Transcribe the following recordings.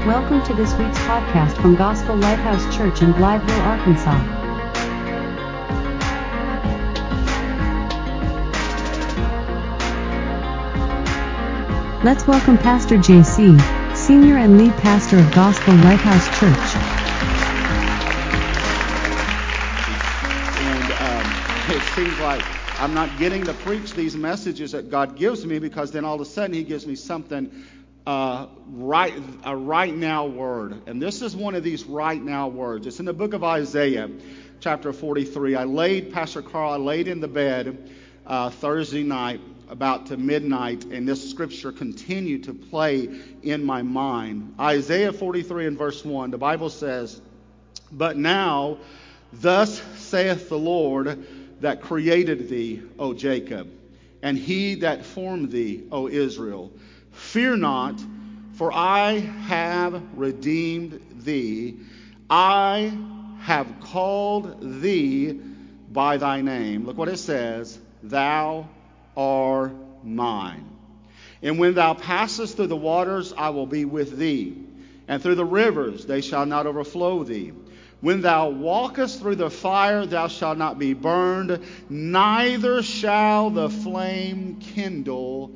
Welcome to this week's podcast from Gospel Lighthouse Church in Blytheville, Arkansas. Let's welcome Pastor J.C., Senior and Lead Pastor of Gospel Lighthouse Church. And it seems like I'm not getting to preach these messages that God gives me, because then all of a sudden He gives me something a right now word. And this is one of these right now words. It's in the book of Isaiah, chapter 43. Pastor Carl, I laid in the bed Thursday night about to midnight, and this scripture continued to play in my mind. Isaiah 43 and verse 1, the Bible says, "But now, thus saith the Lord that created thee, O Jacob, and he that formed thee, O Israel. Fear not, for I have redeemed thee. I have called thee by thy name." Look what it says. "Thou art mine. And when thou passest through the waters, I will be with thee. And through the rivers, they shall not overflow thee. When thou walkest through the fire, thou shalt not be burned, neither shall the flame kindle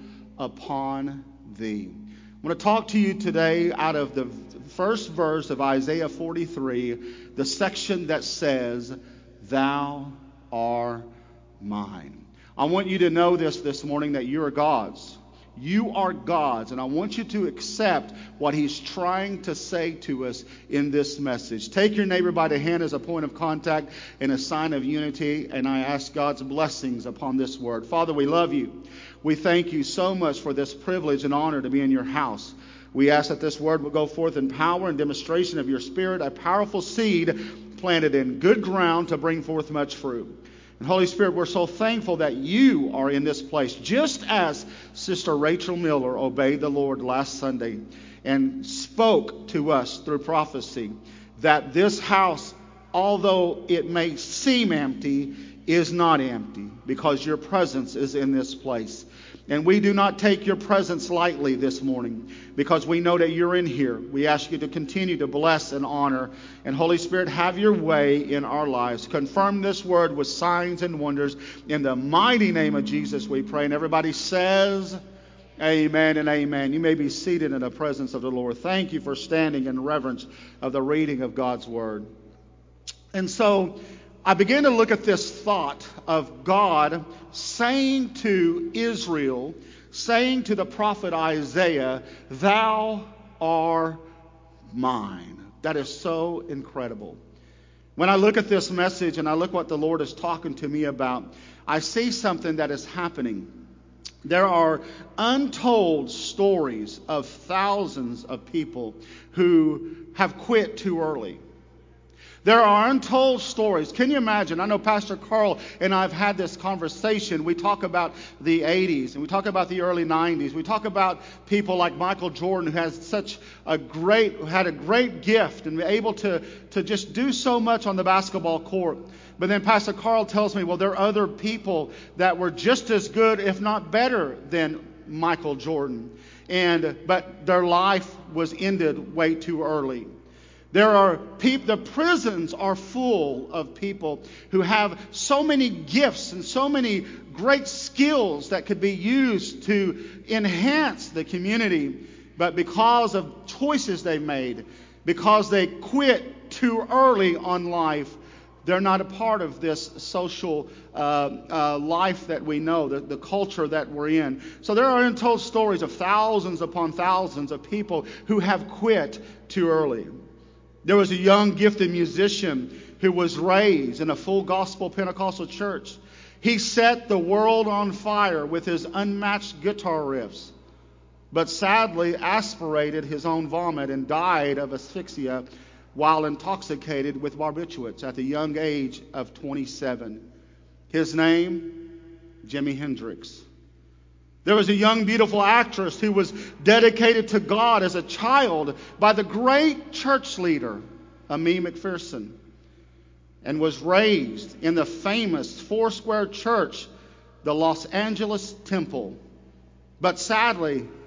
upon thee." I want to talk to you today out of the first verse of Isaiah 43, the section that says, "Thou art mine." I want you to know this morning, that you are God's. You are God's, and I want you to accept what He's trying to say to us in this message. Take your neighbor by the hand as a point of contact and a sign of unity, and I ask God's blessings upon this word. Father, we love you. We thank you so much for this privilege and honor to be in your house. We ask that this word will go forth in power and demonstration of your Spirit, a powerful seed planted in good ground to bring forth much fruit. And Holy Spirit, we're so thankful that you are in this place, just as Sister Rachel Miller obeyed the Lord last Sunday and spoke to us through prophecy that this house, although it may seem empty, is not empty, because your presence is in this place. And we do not take your presence lightly this morning, because we know that you're in here. We ask you to continue to bless and honor. And Holy Spirit, have your way in our lives. Confirm this word with signs and wonders. In the mighty name of Jesus we pray. And everybody says, amen and amen. You may be seated in the presence of the Lord. Thank you for standing in reverence of the reading of God's word. And so I began to look at this thought of God saying to Israel, saying to the prophet Isaiah, "Thou art mine." That is so incredible. When I look at this message and I look what the Lord is talking to me about, I see something that is happening. There are untold stories of thousands of people who have quit too early. There are untold stories. Can you imagine? I know Pastor Carl and I have had this conversation. We talk about the 80s and we talk about the early 90s. We talk about people like Michael Jordan, who has had a great gift and able to just do so much on the basketball court. But then Pastor Carl tells me, well, there are other people that were just as good, if not better, than Michael Jordan. But their life was ended way too early. The prisons are full of people who have so many gifts and so many great skills that could be used to enhance the community. But because of choices they made, because they quit too early on life, they're not a part of this social life that we know, the culture that we're in. So there are untold stories of thousands upon thousands of people who have quit too early. There was a young gifted musician who was raised in a full gospel Pentecostal church. He set the world on fire with his unmatched guitar riffs, but sadly aspirated his own vomit and died of asphyxia while intoxicated with barbiturates at the young age of 27. His name, Jimi Hendrix. There was a young, beautiful actress who was dedicated to God as a child by the great church leader, Aimee McPherson, and was raised in the famous Foursquare Church, the Los Angeles Temple. But sadly,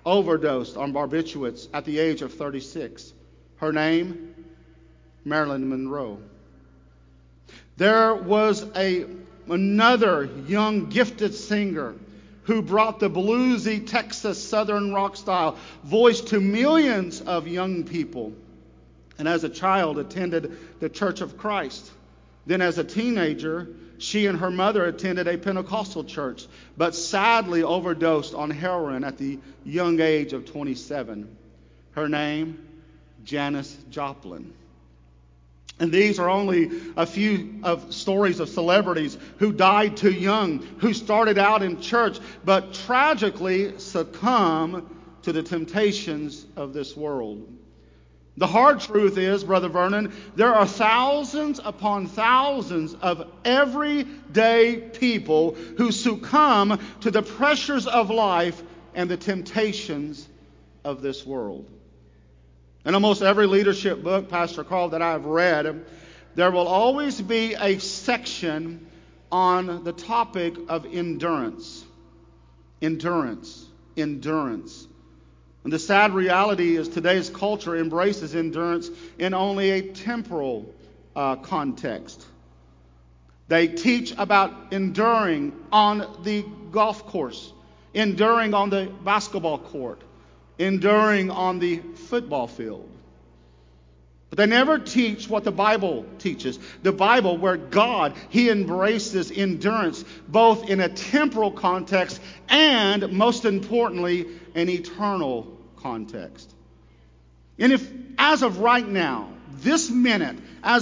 overdosed on barbiturates at the age of 36. Her name, Marilyn Monroe. There was another young gifted singer who brought the bluesy Texas Southern rock style voice to millions of young people. And as a child attended the Church of Christ. Then as a teenager, she and her mother attended a Pentecostal church, but sadly overdosed on heroin at the young age of 27. Her name, Janis Joplin. And these are only a few of stories of celebrities who died too young, who started out in church, but tragically succumbed to the temptations of this world. The hard truth is, Brother Vernon, there are thousands upon thousands of everyday people who succumb to the pressures of life and the temptations of this world. In almost every leadership book, Pastor Carl, that I've read, there will always be a section on the topic of endurance. Endurance. Endurance. And the sad reality is today's culture embraces endurance in only a temporal context. They teach about enduring on the golf course, enduring on the basketball court, enduring on the football field. But they never teach what the Bible teaches. The Bible, where God, He embraces endurance, both in a temporal context and, most importantly, an eternal context. And if, as of right now, this minute,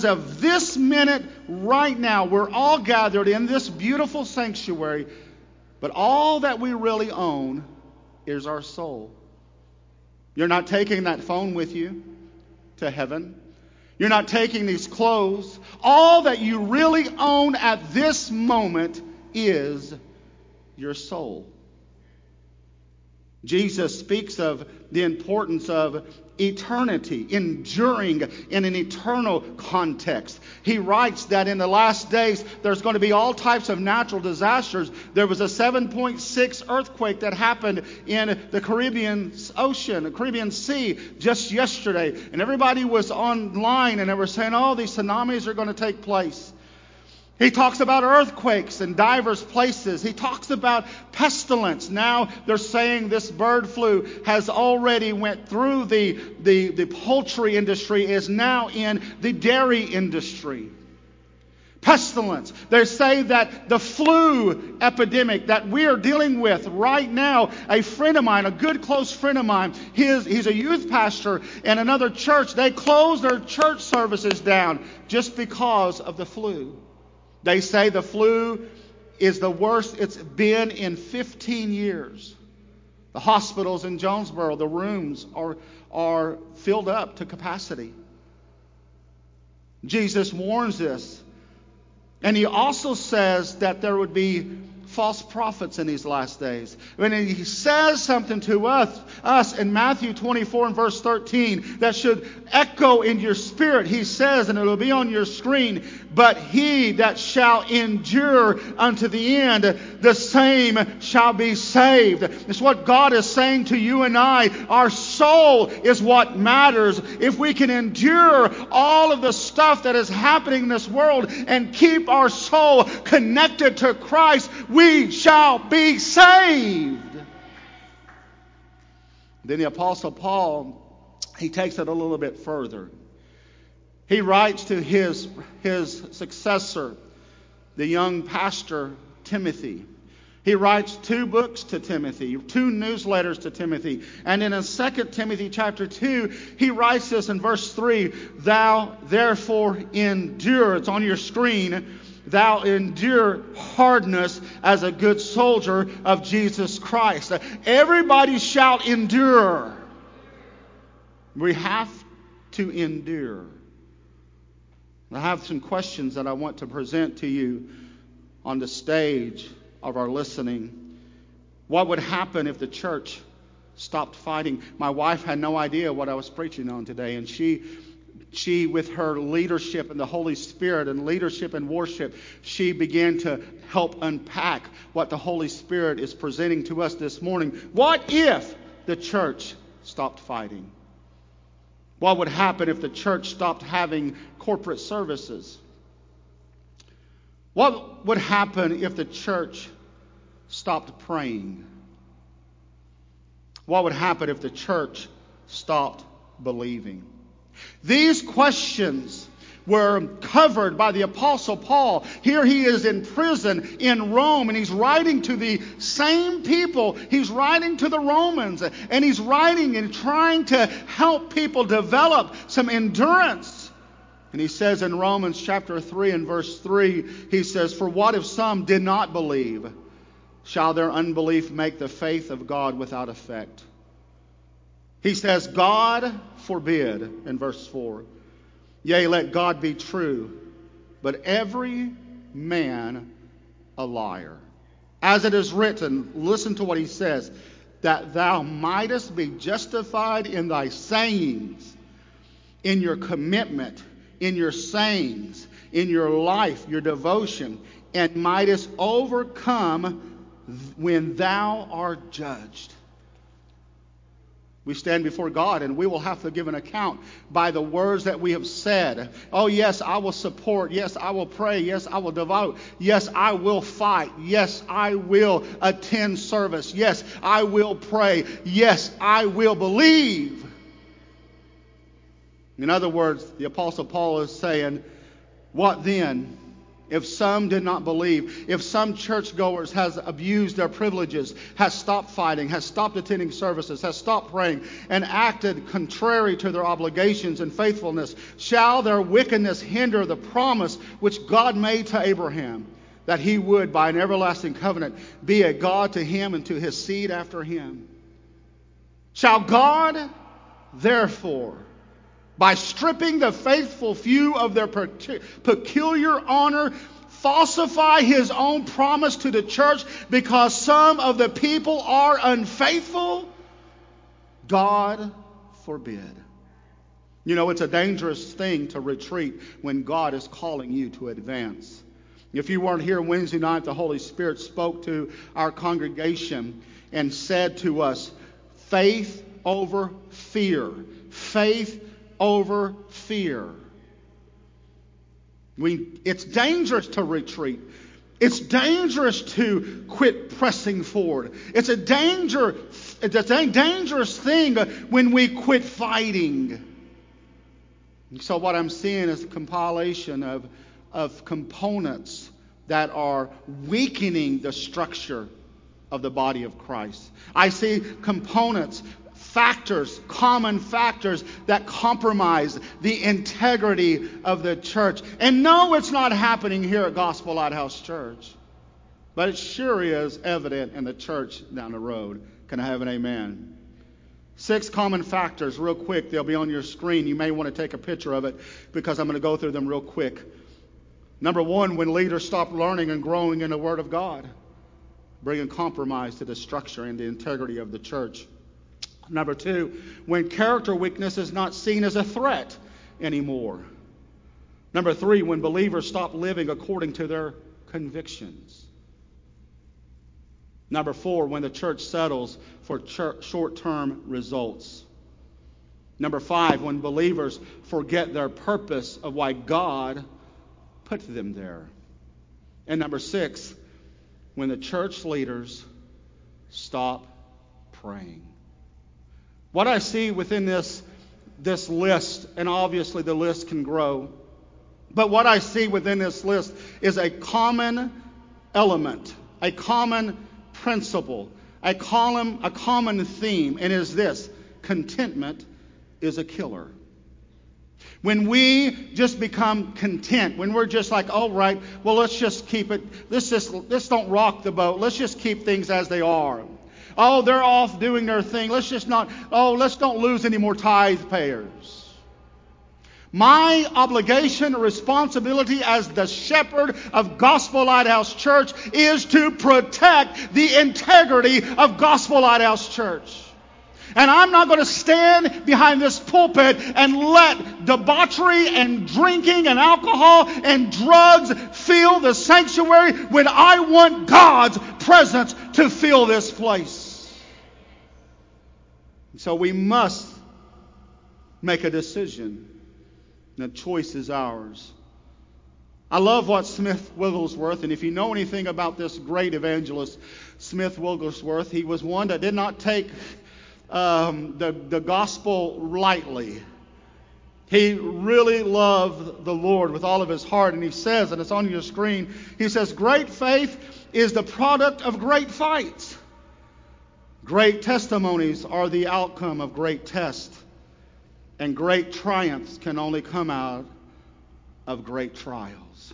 right now, we're all gathered in this beautiful sanctuary, but all that we really own is our soul. You're not taking that phone with you to heaven. You're not taking these clothes. All that you really own at this moment is your soul. Jesus speaks of the importance of eternity, enduring in an eternal context. He writes that in the last days there's going to be all types of natural disasters. There was a 7.6 earthquake that happened in the Caribbean Ocean, the Caribbean Sea, just yesterday. And everybody was online and they were saying, oh, these tsunamis are going to take place. He talks about earthquakes in diverse places. He talks about pestilence. Now they're saying this bird flu has already went through the poultry industry, is now in the dairy industry. Pestilence. They say that the flu epidemic that we are dealing with right now, a friend of mine, a good close friend of mine, he's a youth pastor in another church. They closed their church services down just because of the flu. They say the flu is the worst it's been in 15 years. The hospitals in Jonesboro, the rooms are filled up to capacity. Jesus warns us. And he also says that there would be false prophets in these last days. When he says something to us in Matthew 24 and verse 13 that should echo in your spirit. He says, and it'll be on your screen, but he that shall endure unto the end, the same shall be saved. It's what God is saying to you and I. Our soul is what matters. If we can endure all of the stuff that is happening in this world and keep our soul connected to Christ, we shall be saved. Then the Apostle Paul, he takes it a little bit further. He writes to his successor, the young pastor Timothy. He writes 2 books to Timothy, 2 newsletters to Timothy. And in 2 Timothy chapter 2, he writes this in verse 3, thou therefore endure. It's on your screen. Thou endure hardness as a good soldier of Jesus Christ. Everybody shall endure. We have to endure. I have some questions that I want to present to you on the stage of our listening. What would happen if the church stopped fighting? My wife had no idea what I was preaching on today, and she with her leadership in the Holy Spirit and leadership in worship, she began to help unpack what the Holy Spirit is presenting to us this morning. What if the church stopped fighting? What would happen if the church stopped having corporate services? What would happen if the church stopped praying? What would happen if the church stopped believing? These questions were covered by the Apostle Paul. Here he is in prison in Rome, and he's writing to the same people. He's writing to the Romans, and he's writing and trying to help people develop some endurance. And he says in Romans chapter 3 and verse 3, he says, "For what if some did not believe? Shall their unbelief make the faith of God without effect?" He says, "God forbid," in verse 4. "Yea, let God be true, but every man a liar. As it is written," listen to what he says, "that thou mightest be justified in thy sayings, in your commitment, in your sayings, in your life, your devotion, and mightest overcome when thou art judged." We stand before God and we will have to give an account by the words that we have said. Oh, yes, I will support. Yes, I will pray. Yes, I will devote. Yes, I will fight. Yes, I will attend service. Yes, I will pray. Yes, I will believe. In other words, the Apostle Paul is saying, what then? If some did not believe, if some churchgoers has abused their privileges, has stopped fighting, has stopped attending services, has stopped praying, and acted contrary to their obligations and faithfulness, shall their wickedness hinder the promise which God made to Abraham, that he would, by an everlasting covenant, be a God to him and to his seed after him? Shall God, therefore, by stripping the faithful few of their peculiar honor, falsify his own promise to the church because some of the people are unfaithful? God forbid. You know, it's a dangerous thing to retreat when God is calling you to advance. If you weren't here Wednesday night, the Holy Spirit spoke to our congregation and said to us, faith over fear. Faith over fear. It's dangerous to retreat. It's dangerous to quit pressing forward. It's a dangerous thing when we quit fighting. So what I'm seeing is a compilation of components that are weakening the structure of the body of Christ. I see components, factors, common factors that compromise the integrity of the church. And no, it's not happening here at Gospel Lighthouse Church, but it sure is evident in the church down the road. Can I have an amen? 6 common factors, real quick. They'll be on your screen. You may want to take a picture of it because I'm going to go through them real quick. Number 1, when leaders stop learning and growing in the Word of God, bringing compromise to the structure and the integrity of the church. Number 2, when character weakness is not seen as a threat anymore. Number 3, when believers stop living according to their convictions. Number 4, when the church settles for short-term results. Number 5, when believers forget their purpose of why God put them there. And number 6, when the church leaders stop praying. What I see within this list, and obviously the list can grow, but what I see within this list is a common element, a common principle, a common theme, and is this: contentment is a killer. When we just become content, when we're just like, all right, well, let's just keep it, let's don't rock the boat, let's just keep things as they are. Oh, they're off doing their thing. Let's don't lose any more tithe payers. My obligation or responsibility as the shepherd of Gospel Lighthouse Church is to protect the integrity of Gospel Lighthouse Church. And I'm not going to stand behind this pulpit and let debauchery and drinking and alcohol and drugs fill the sanctuary when I want God's presence to fill this place. So we must make a decision. The choice is ours. I love what Smith Wigglesworth, and if you know anything about this great evangelist, Smith Wigglesworth, he was one that did not take the gospel lightly. He really loved the Lord with all of his heart, and he says, and it's on your screen, he says, great faith is the product of great fights. Great testimonies are the outcome of great tests, and great triumphs can only come out of great trials.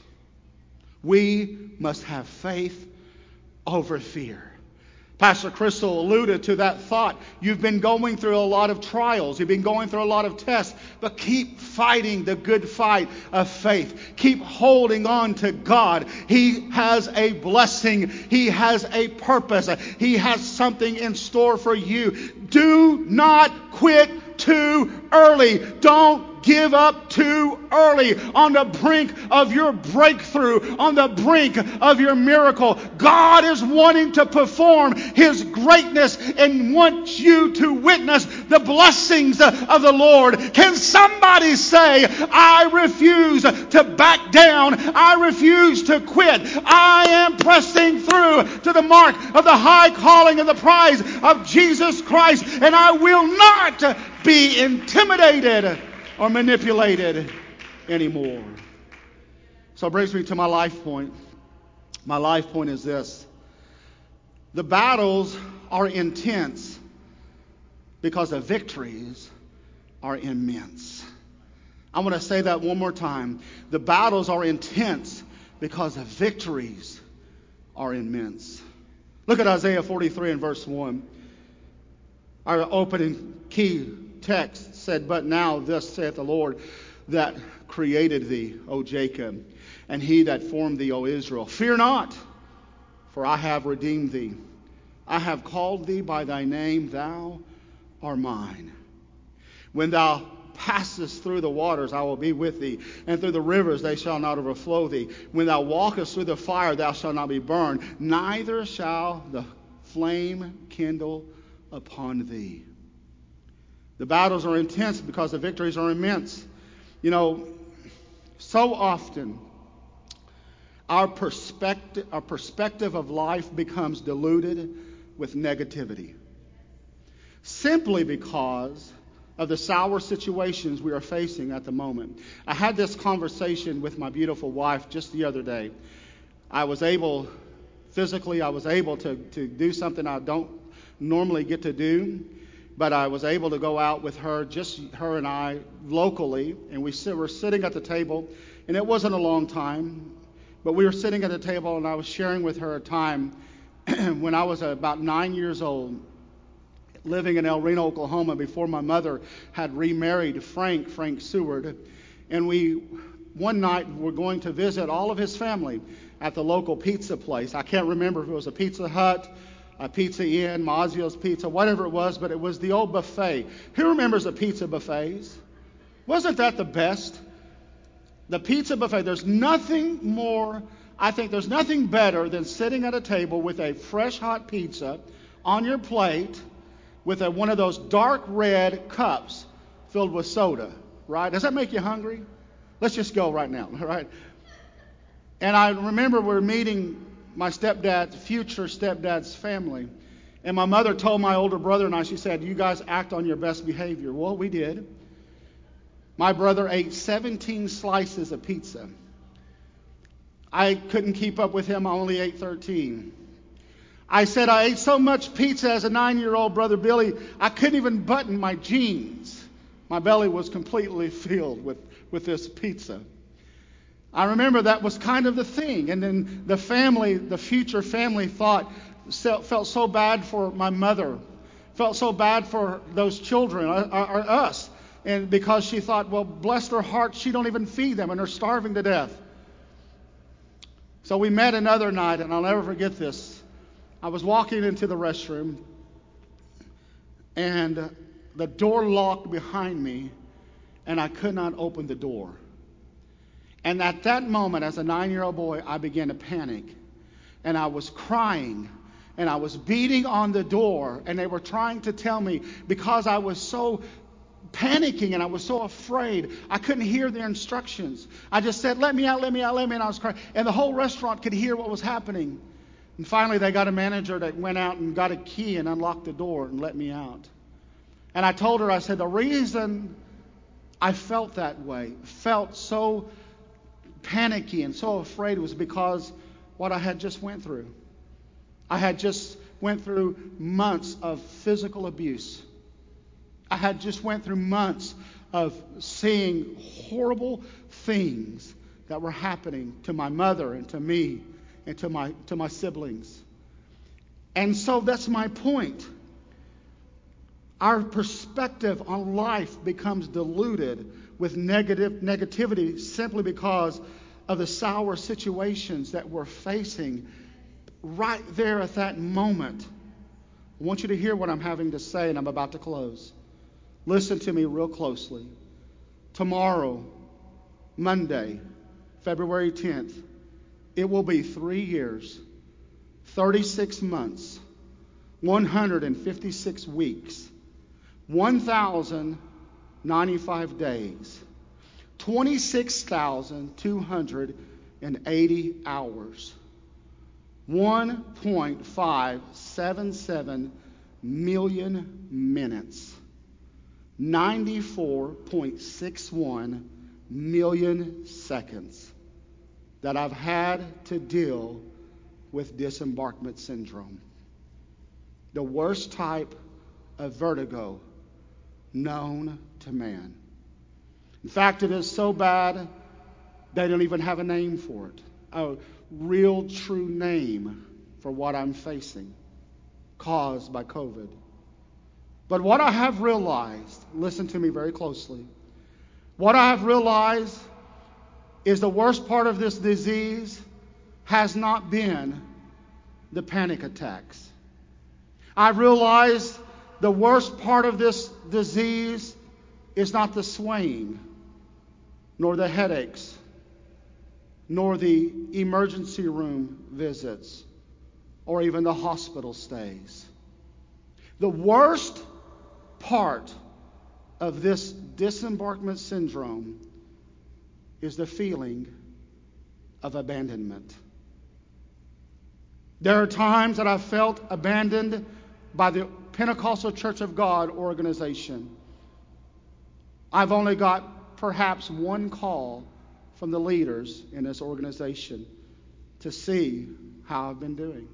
We must have faith over fear. Pastor Crystal alluded to that thought. You've been going through a lot of trials. You've been going through a lot of tests. But keep fighting the good fight of faith. Keep holding on to God. He has a blessing. He has a purpose. He has something in store for you. Do not quit too early. Don't give up too early on the brink of your breakthrough, on the brink of your miracle. God is wanting to perform His greatness and wants you to witness the blessings of the Lord. Can somebody say, I refuse to back down. I refuse to quit. I am pressing through to the mark of the high calling and the prize of Jesus Christ, and I will not be intimidated or manipulated anymore. So it brings me to my life point. My life point is this. The battles are intense because the victories are immense. I want to say that one more time. The battles are intense because the victories are immense. Look at Isaiah 43 and verse 1. Our opening key text said, but now thus saith the Lord that created thee, O Jacob, and he that formed thee, O Israel. Fear not, for I have redeemed thee. I have called thee by thy name, thou art mine. When thou passest through the waters, I will be with thee, and through the rivers they shall not overflow thee. When thou walkest through the fire, thou shalt not be burned, neither shall the flame kindle upon thee. The battles are intense because the victories are immense. You know, so often our perspective of life becomes diluted with negativity, simply because of the sour situations we are facing at the moment. I had this conversation with my beautiful wife just the other day. I was able to do something I don't normally get to do. But I was able to go out with her, just her and I, locally, and we were sitting at the table, and it wasn't a long time, but we were sitting at the table, and I was sharing with her a time when I was about 9 years old, living in El Reno, Oklahoma, before my mother had remarried Frank Seward, and one night were going to visit all of his family at the local pizza place. I can't remember if it was a Pizza Hut, a Pizza Inn, Mazzio's Pizza, whatever it was, but it was the old buffet. Who remembers the pizza buffets? Wasn't that the best? The pizza buffet, there's nothing better than sitting at a table with a fresh hot pizza on your plate with one of those dark red cups filled with soda, right? Does that make you hungry? Let's just go right now, all right? And I remember we're meeting my future stepdad's family. And my mother told my older brother and I, she said, you guys act on your best behavior. Well, we did. My brother ate 17 slices of pizza. I couldn't keep up with him. I only ate 13. I said I ate so much pizza as a 9-year-old, Brother Billy, I couldn't even button my jeans. My belly was completely filled with this pizza. I remember that was kind of the thing. And then the future family felt so bad for my mother, felt so bad for those children, or us. And because she thought, well, bless their hearts, she don't even feed them and they're starving to death. So we met another night, and I'll never forget this. I was walking into the restroom, and the door locked behind me, and I could not open the door. And at that moment, as a 9-year-old boy, I began to panic. And I was crying And I was beating on the door, and they were trying to tell me, because I was so panicking and I was so afraid, I couldn't hear their instructions. I just said, let me out, let me out, let me out. And I was crying. And the whole restaurant could hear what was happening. And finally, they got a manager that went out and got a key and unlocked the door and let me out. And I told her, I said, the reason I felt that way, felt so panicky and so afraid, was because what I had just went through. I had just went through months of physical abuse. I had just went through months of seeing horrible things that were happening to my mother and to me and to my siblings. And so that's my point. Our perspective on life becomes diluted with negativity simply because of the sour situations that we're facing right there at that moment. I want you to hear what I'm having to say, and I'm about to close. Listen to me real closely. Tomorrow, Monday, February 10th, it will be 3 years, 36 months, 156 weeks, 1,095 days, 26,280 hours, 1.577 million minutes, 94.61 million seconds that I've had to deal with disembarkment syndrome, the worst type of vertigo known to man. In fact, it is so bad they don't even have a name for it, a real true name for what I'm facing, caused by COVID. But what I have realized, listen to me very closely, what I have realized is the worst part of this disease has not been the panic attacks. I realized the worst part of this disease is not the swaying, nor the headaches, nor the emergency room visits, or even the hospital stays. The worst part of this disembarkment syndrome is the feeling of abandonment. There are times that I've felt abandoned by the Pentecostal Church of God organization. I've only got perhaps one call from the leaders in this organization to see how I've been doing.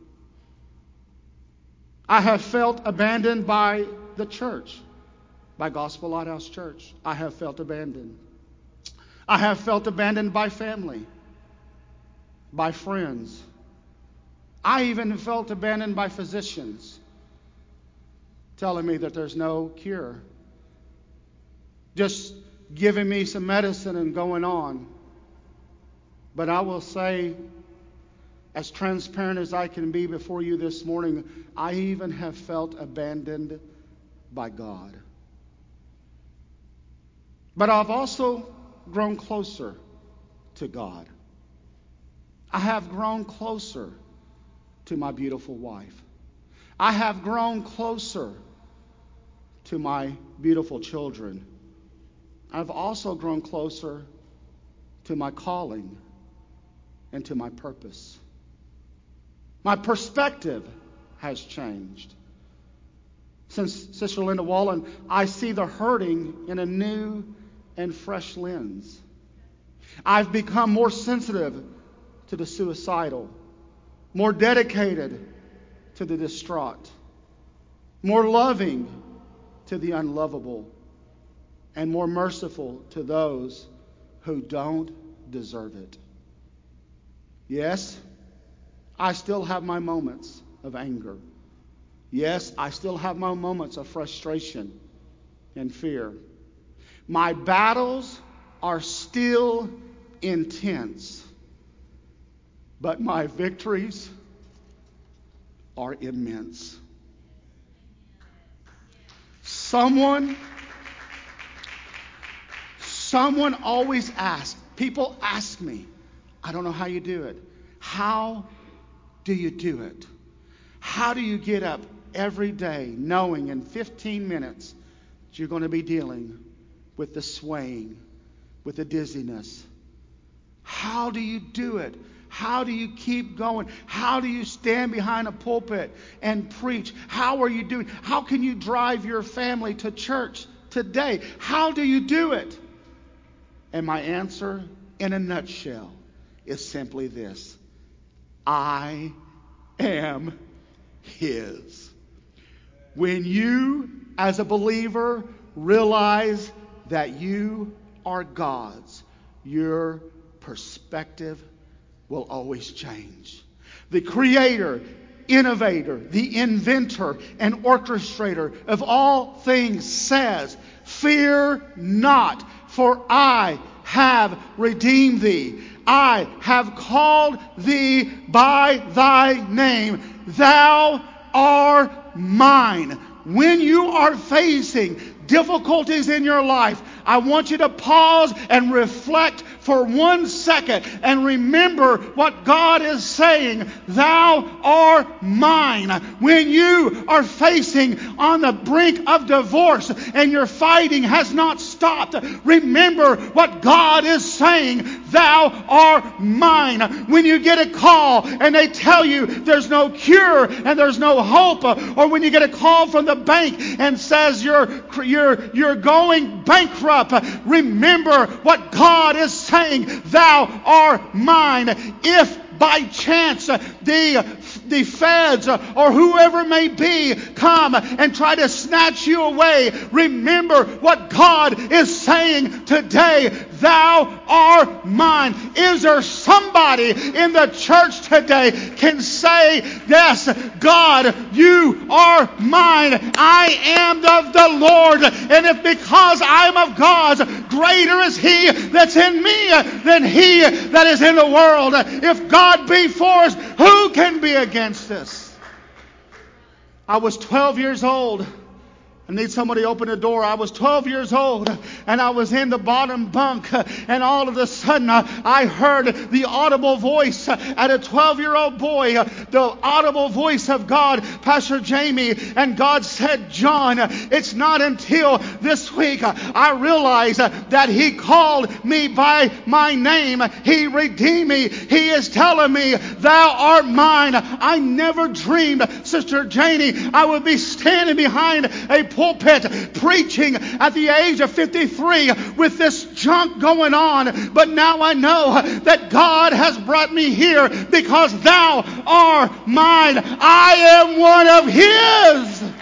I have felt abandoned by the church, by Gospel Lighthouse Church. I have felt abandoned. I have felt abandoned by family, by friends. I even felt abandoned by physicians, telling me that there's no cure, just giving me some medicine and going on. But I will say, as transparent as I can be before you this morning, I even have felt abandoned by God. But I've also grown closer to God. I have grown closer to my beautiful wife. I have grown closer to my beautiful children. I've also grown closer to my calling and to my purpose. My perspective has changed. Since Sister Linda Wallen, I see the hurting in a new and fresh lens. I've become more sensitive to the suicidal, more dedicated to the distraught, more loving to the unlovable, and more merciful to those who don't deserve it. Yes, I still have my moments of anger. Yes, I still have my moments of frustration and fear. My battles are still intense, but my victories are immense. Someone always asks, people ask me, I don't know how you do it. How do you do it? How do you get up every day knowing in 15 minutes that you're going to be dealing with the swaying, with the dizziness? How do you do it? How do you keep going? How do you stand behind a pulpit and preach? How are you doing? How can you drive your family to church today? How do you do it? And my answer, in a nutshell, is simply this: I am His. When you, as a believer, realize that you are God's, your perspective will always change. The creator, innovator, the inventor, and orchestrator of all things says, "Fear not, for I have redeemed thee. I have called thee by thy name. Thou art mine." When you are facing difficulties in your life, I want you to pause and reflect for 1 second and remember what God is saying. Thou art mine. When you are facing on the brink of divorce and your fighting has not stopped, remember what God is saying. Thou art mine. When you get a call and they tell you there's no cure and there's no hope, or when you get a call from the bank and says you're going bankrupt, remember what God is saying. Thou art mine. If by chance the feds or whoever may be come and try to snatch you away, remember what God is saying today. Thou art mine. Is there somebody in the church today can say, yes, God, you are mine. I am of the Lord, and if because I am of God's, greater is He that's in me than he that is in the world. If God be for us, who can be against us? I was 12 years old. I need somebody to open the door. I was 12 years old and I was in the bottom bunk, and all of a sudden I heard the audible voice at a 12-year-old boy, the audible voice of God, Pastor Jamie, and God said, "John, it's not until this week I realized that He called me by my name. He redeemed me. He is telling me, thou art mine." I never dreamed, Sister Janie, I would be standing behind a pulpit preaching at the age of 53 with this junk going on. But now I know that God has brought me here because thou art mine. I am one of His.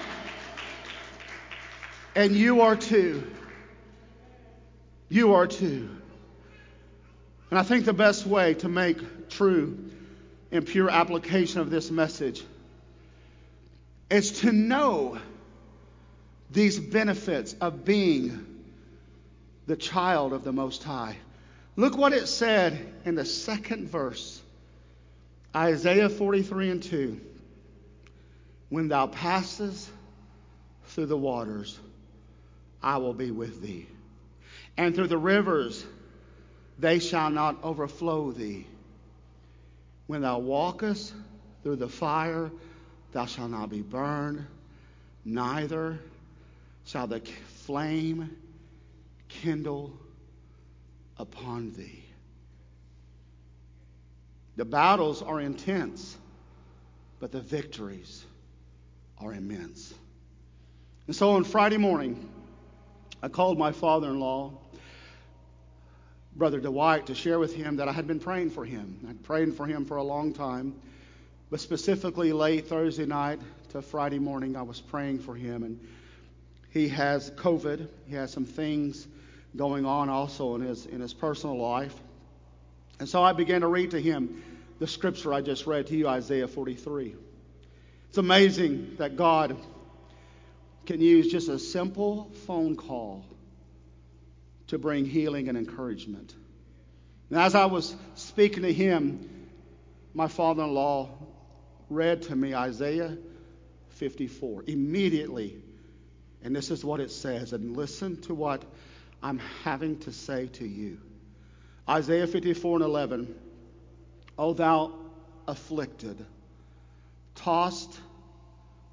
And you are too. You are too. And I think the best way to make true and pure application of this message is to know these benefits of being the child of the Most High. Look what it said in the second verse. Isaiah 43:2. When thou passest through the waters, I will be with thee. And through the rivers, they shall not overflow thee. When thou walkest through the fire, thou shalt not be burned, neither shall the flame kindle upon thee. The battles are intense, but the victories are immense. And so on Friday morning, I called my father-in-law, Brother Dwight, to share with him that I had been praying for him. I'd prayed for him for a long time, but specifically late Thursday night to Friday morning, I was praying for him. And he has COVID. He has some things going on also in his personal life. And so I began to read to him the scripture I just read to you, Isaiah 43. It's amazing that God can use just a simple phone call to bring healing and encouragement. And as I was speaking to him, my father-in-law read to me Isaiah 54. Immediately, and this is what it says, and listen to what I'm having to say to you. Isaiah 54:11. O thou afflicted, tossed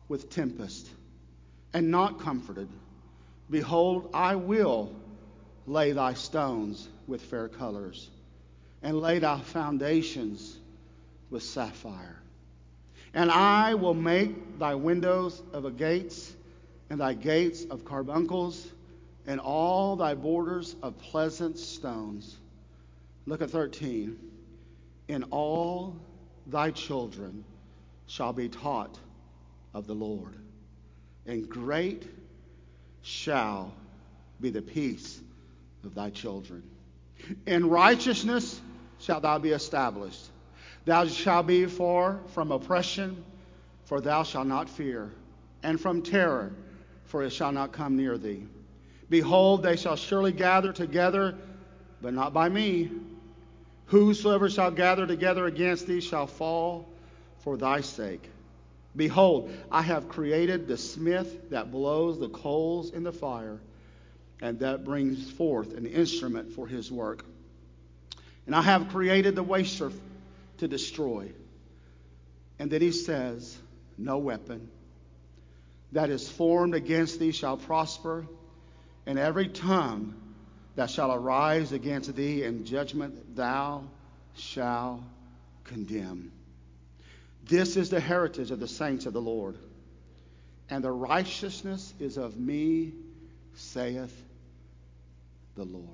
with tempest, and not comforted. Behold, I will lay thy stones with fair colors, and lay thy foundations with sapphire. And I will make thy windows of agates, and thy gates of carbuncles, and all thy borders of pleasant stones. Look at 13. And all thy children shall be taught of the Lord, and great shall be the peace of thy children. In righteousness shalt thou be established. Thou shalt be from oppression, for thou shalt not fear, and from terror, for it shall not come near thee. Behold, they shall surely gather together, but not by me. Whosoever shall gather together against thee shall fall for thy sake. Behold, I have created the smith that blows the coals in the fire, and that brings forth an instrument for his work. And I have created the waster to destroy. And then he says, no weapon that is formed against thee shall prosper, and every tongue that shall arise against thee in judgment thou shalt condemn. This is the heritage of the saints of the Lord, and the righteousness is of me, saith the Lord.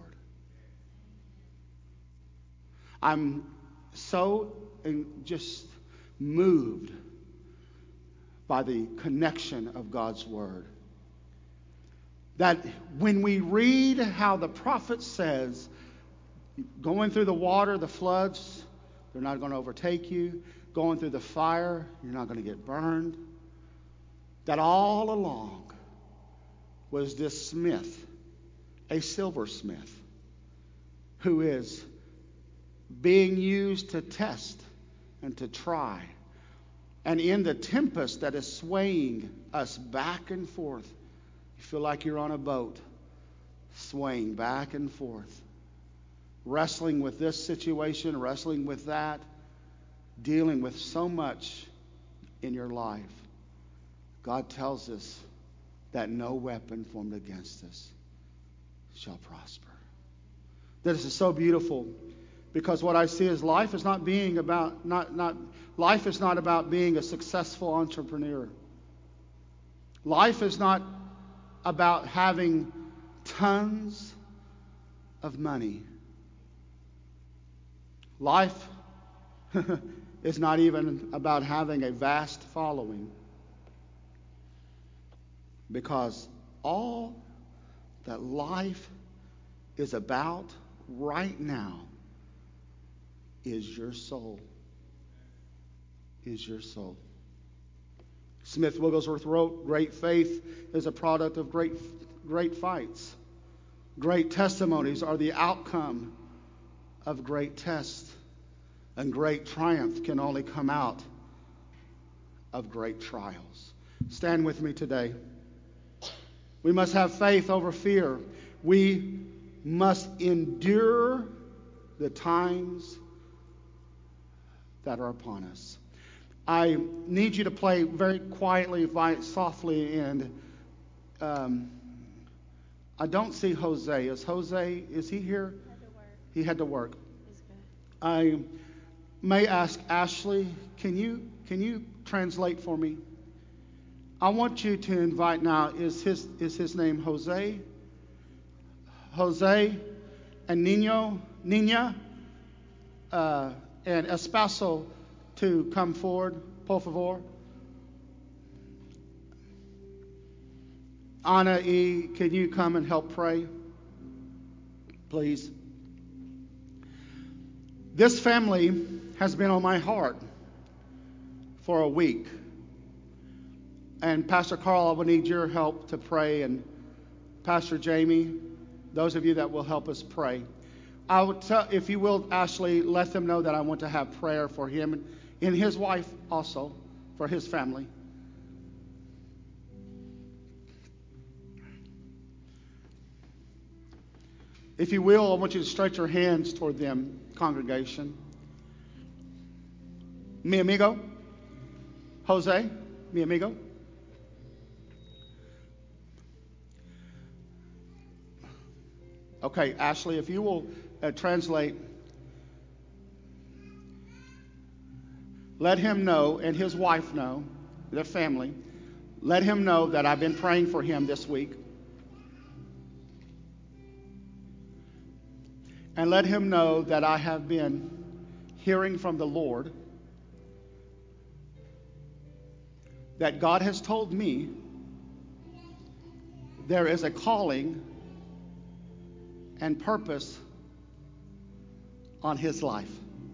I'm so just moved by the connection of God's word, that when we read how the prophet says, going through the water, the floods, they're not going to overtake you. Going through the fire, you're not going to get burned. That all along was this smith, a silversmith, who is being used to test and to try. And in the tempest that is swaying us back and forth, you feel like you're on a boat, swaying back and forth, wrestling with this situation, wrestling with that, dealing with so much in your life. God tells us that no weapon formed against us shall prosper. This is so beautiful, because what I see is life is not being about life is not about being a successful entrepreneur. Life is not about having tons of money. Life is not even about having a vast following, because all that life is about right now is your soul. Is your soul. Smith Wigglesworth wrote, great faith is a product of great fights. Great testimonies are the outcome of great tests. And great triumph can only come out of great trials. Stand with me today. We must have faith over fear. We must endure the times that are upon us. I need you to play very quietly, softly, and I don't see Jose. Is he here? He had to work. I may ask Ashley, can you translate for me? I want you to invite now, is his name Jose? Jose and Nina, and Espaso to come forward, por favor. Ana E., can you come and help pray, please? This family has been on my heart for a week. And Pastor Carl, I will need your help to pray, and Pastor Jamie, those of you that will help us pray. I would tell, if you will, Ashley, let them know that I want to have prayer for him and his wife also, for his family. If you will, I want you to stretch your hands toward them, congregation. Mi amigo, Jose, mi amigo. Okay, Ashley, if you will translate. Let him know, and his wife know, their family, let him know that I've been praying for him this week. And let him know that I have been hearing from the Lord that God has told me there is a calling and purpose on his life.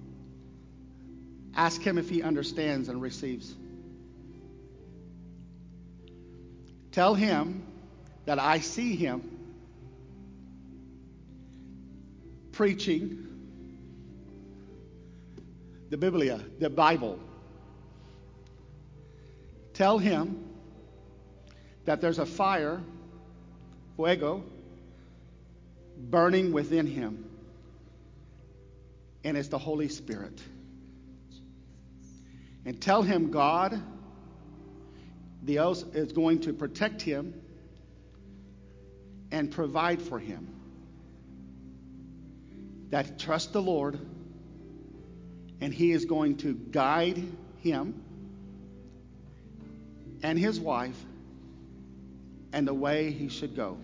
Ask him if he understands and receives. Tell him that I see him preaching the Biblia, the Bible. Tell him that there's a fire, fuego, burning within him, and it's the Holy Spirit. And tell him God, Dios, is going to protect him and provide for him. That trust the Lord, and he is going to guide him and his wife and the way he should go.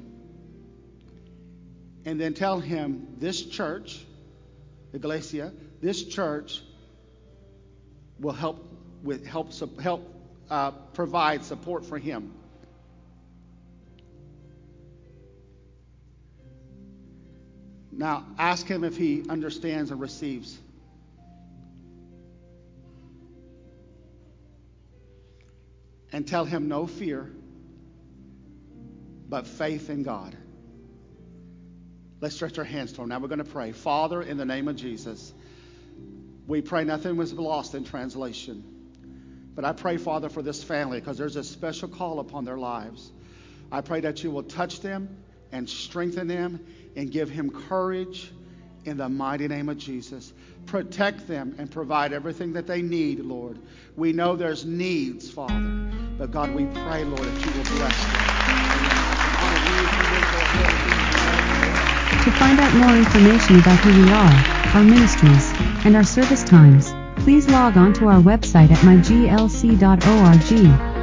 And then tell him this church, Iglesia, this church will provide support for him. Now, ask him if he understands and receives. And tell him no fear, but faith in God. Let's stretch our hands to him. Now we're going to pray. Father, in the name of Jesus, we pray nothing was lost in translation. But I pray, Father, for this family, because there's a special call upon their lives. I pray that you will touch them and strengthen them and give him courage in the mighty name of Jesus. Protect them and provide everything that they need, Lord. We know there's needs, Father. But God, we pray, Lord, that you will bless them. To find out more information about who we are, our ministries, and our service times, please log on to our website at myglc.org.